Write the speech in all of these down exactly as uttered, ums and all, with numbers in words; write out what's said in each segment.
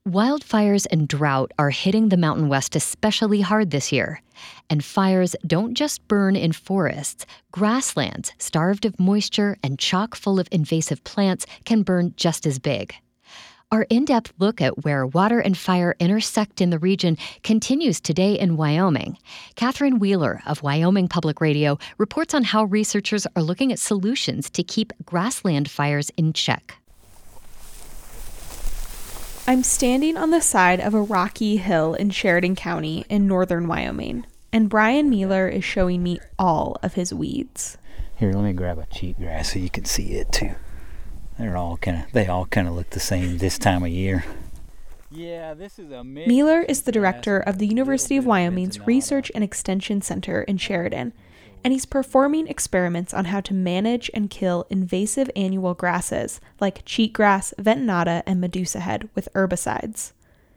Wildfires and drought are hitting the Mountain West especially hard this year. And fires don't just burn in forests. Grasslands, starved of moisture and chock full of invasive plants, can burn just as big. Our in-depth look at where water and fire intersect in the region continues today in Wyoming. Catherine Wheeler of Wyoming Public Radio reports on how researchers are looking at solutions to keep grassland fires in check. I'm standing on the side of a rocky hill in Sheridan County in northern Wyoming, and Brian Mealer is showing me all of his weeds. Here, let me grab a cheatgrass so you can see it too. They're all kind of, they all kind of look the same this time of year. Yeah, this is a mix. Mealer is the director of the University of Wyoming's Research and Extension Center in Sheridan, and he's performing experiments on how to manage and kill invasive annual grasses like cheatgrass, ventonata, and medusa head with herbicides.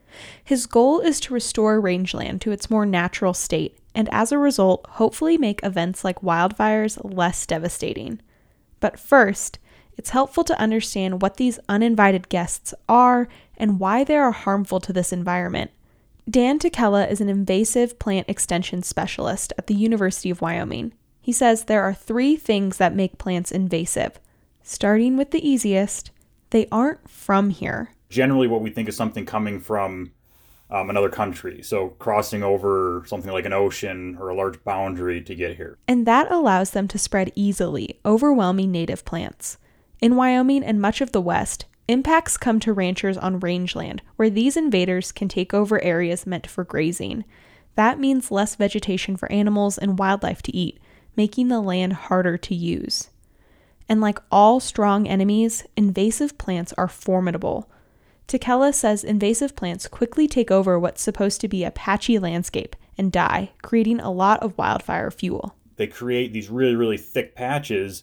His goal is to restore rangeland to its more natural state, and as a result, hopefully make events like wildfires less devastating. But first, it's helpful to understand what these uninvited guests are and why they are harmful to this environment. Dan Tekela is an invasive plant extension specialist at the University of Wyoming. He says there are three things that make plants invasive. Starting with the easiest, they aren't from here. Generally what we think is something coming from um, another country, so crossing over something like an ocean or a large boundary to get here. And that allows them to spread easily, overwhelming native plants. In Wyoming and much of the West, impacts come to ranchers on rangeland, where these invaders can take over areas meant for grazing. That means less vegetation for animals and wildlife to eat, making the land harder to use. And like all strong enemies, invasive plants are formidable. Tekela says invasive plants quickly take over what's supposed to be a patchy landscape and die, creating a lot of wildfire fuel. They create these really, really thick patches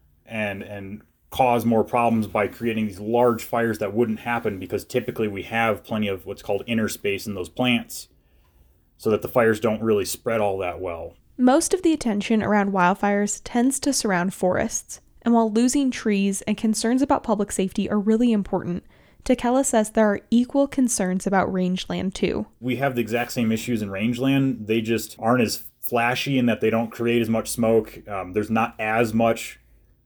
and and cause more problems by creating these large fires that wouldn't happen because typically we have plenty of what's called inner space in those plants so that the fires don't really spread all that well. Most of the attention around wildfires tends to surround forests, and while losing trees and concerns about public safety are really important, Tekela says there are equal concerns about rangeland too. We have the exact same issues in rangeland. They just aren't as flashy in that they don't create as much smoke. Um, there's not as much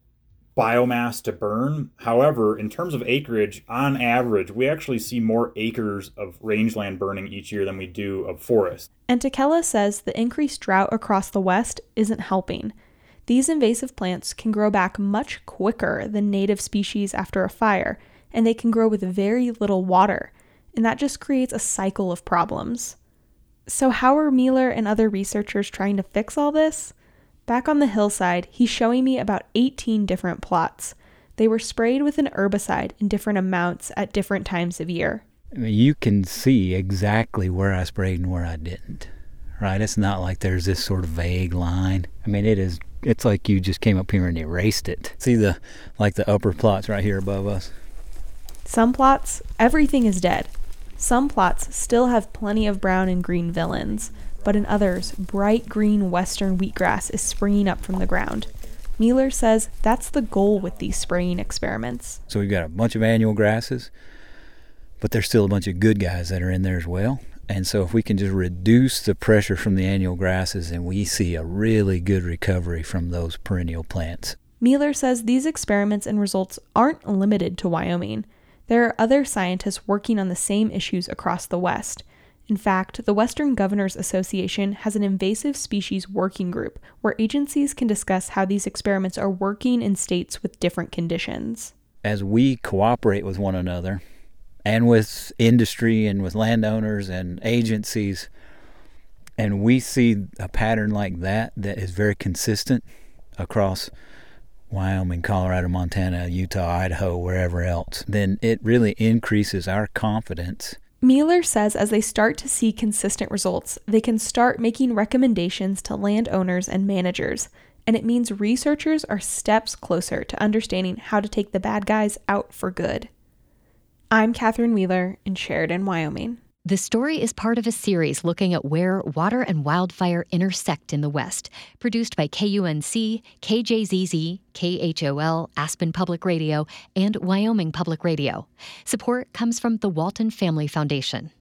biomass to burn. However, in terms of acreage, on average, we actually see more acres of rangeland burning each year than we do of forest. And Tekela says the increased drought across the West isn't helping. These invasive plants can grow back much quicker than native species after a fire, and they can grow with very little water, and that just creates a cycle of problems. So how are Mealer and other researchers trying to fix all this? Back on the hillside, he's showing me about eighteen different plots. They were sprayed with an herbicide in different amounts at different times of year. I mean, you can see exactly where I sprayed and where I didn't, right? It's not like there's this sort of vague line. I mean, it is, it's like you just came up here and erased it. See the, like the upper plots right here above us? Some plots, everything is dead. Some plots still have plenty of brown and green villains, but in others, bright green western wheatgrass is springing up from the ground. Mealer says that's the goal with these spraying experiments. So we've got a bunch of annual grasses, but there's still a bunch of good guys that are in there as well. And so if we can just reduce the pressure from the annual grasses, and we see a really good recovery from those perennial plants. Mealer says these experiments and results aren't limited to Wyoming. There are other scientists working on the same issues across the West. In fact, the Western Governors Association has an invasive species working group where agencies can discuss how these experiments are working in states with different conditions. As we cooperate with one another and with industry and with landowners and agencies, and we see a pattern like that that is very consistent across Wyoming, Colorado, Montana, Utah, Idaho, wherever else, then it really increases our confidence. Mealer says as they start to see consistent results, they can start making recommendations to landowners and managers, and it means researchers are steps closer to understanding how to take the bad guys out for good. I'm Catherine Wheeler in Sheridan, Wyoming. The story is part of a series looking at where water and wildfire intersect in the West, produced by K U N C, K J Z Z, K H O L, Aspen Public Radio, and Wyoming Public Radio. Support comes from the Walton Family Foundation.